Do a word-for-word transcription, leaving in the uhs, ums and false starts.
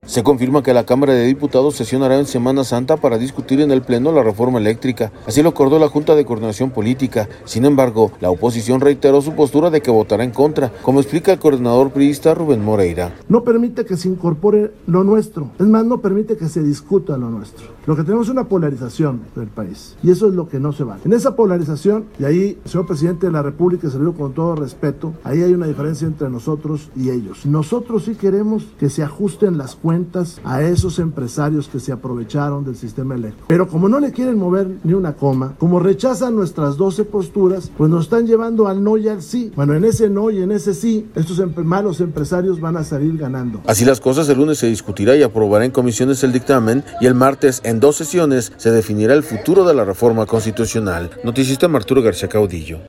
Se confirma que la Cámara de Diputados sesionará en Semana Santa para discutir en el Pleno la reforma eléctrica. Así lo acordó la Junta de Coordinación Política. Sin embargo, la oposición reiteró su postura de que votará en contra, como explica el coordinador priista Rubén Moreira. No permite que se incorpore lo nuestro. Es más, no permite que se discuta lo nuestro. Lo que tenemos es una polarización del país. Y eso es lo que no se vale. En esa polarización, y ahí, señor presidente de la República, se lo digo con todo respeto, ahí hay una diferencia entre nosotros y ellos. Nosotros sí queremos que se ajusten las cuentas a esos empresarios que se aprovecharon del sistema eléctrico. Pero como no le quieren mover ni una coma, como rechazan nuestras doce posturas, pues nos están llevando al no y al sí. Bueno, en ese no y en ese sí, estos em- malos empresarios van a salir ganando. Así las cosas, el lunes se discutirá y aprobará en comisiones el dictamen y el martes, en dos sesiones, se definirá el futuro de la reforma constitucional. Noticista Arturo García Caudillo.